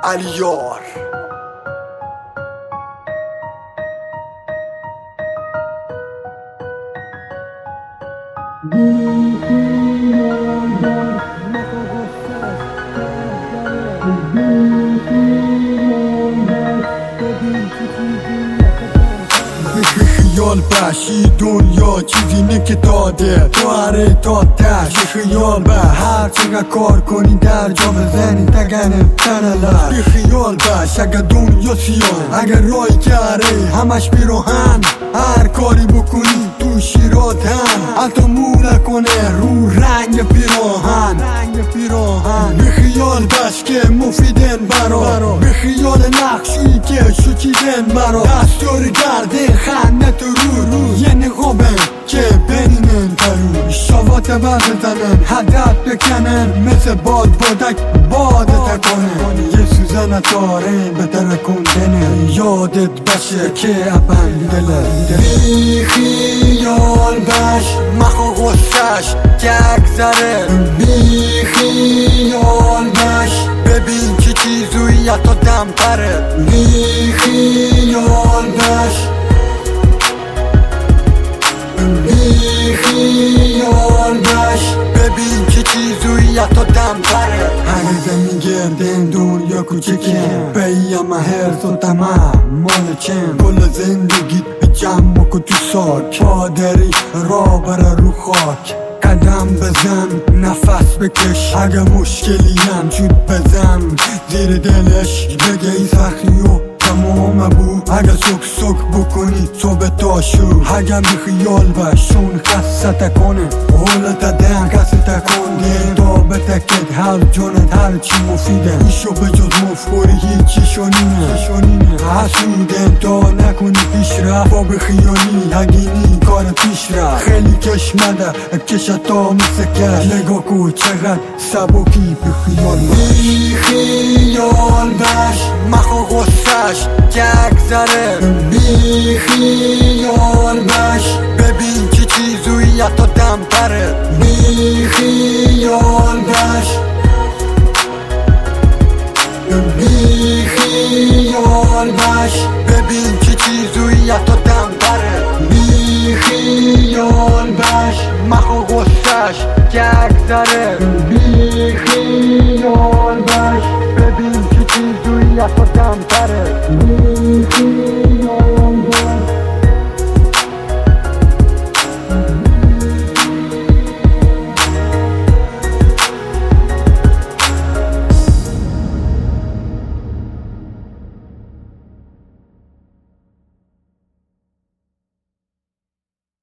علیار. خیال بشی دنیا چیزی نه که داده تو هره تا تش. خیال به هر چقدر کار کنی در جا بزنی دگنه تنلر. بی خیال بش اگر دنیا سیاه، اگر رای کره همش بیروهن. هر کاری بکنی تو شیراتن حتی مو نکنه رو رنگ پیراهن. بی خیال بش که مفیدن برا، بی خیال نقشی که شکیدن برا. دستور گرده خنده تو رو یه نقابن که بینن پرو. شوات بر بزنن هدف بکنن مثل بادک باد تکنن. یه سوزن تارین به ترکوندنه یادت بشه که اپن دله. بی خیال بش مخو غصش که اگذره. بی خیال بش ببین چی چیزوی تا دم پره. بی خیال بش، بی خیال بش ببین چه چیزوی تا دم پره. همه زمین گردن دنیا کوچکه بیم هرز و تمام مال چند. کل زندگی جمع کن تو ساک پادری را بره رو خاک. قدم بزن نفس بکش اگه مشکلی هم شد بزن زیر دلش بگه ای سختی و تمام بود. اگه سک بکنی صبح تا شو. اگه بی خیال بشون خسته تکنه حالت دن کسی تکنه تا بتکت هر جانت هر چی مفیده. ایشو به جز مفکوری هیچی شونینه حسودن تا نکنی پیش رفت. با بی خیالی هگینی کار پیش رفت. خیلی کشمده کشت تا مثل کش. نگاه کو چقدر سبکی بی خیال بش. بی خیال بش مخو غصش که اگذره. بی خیال بش ببین چی چیزوی تا دم پره. بی خیال بش، بی خیال بش ببین چی چیزوی تا دم پره. بی خیال بش مخو غصش که اگذره.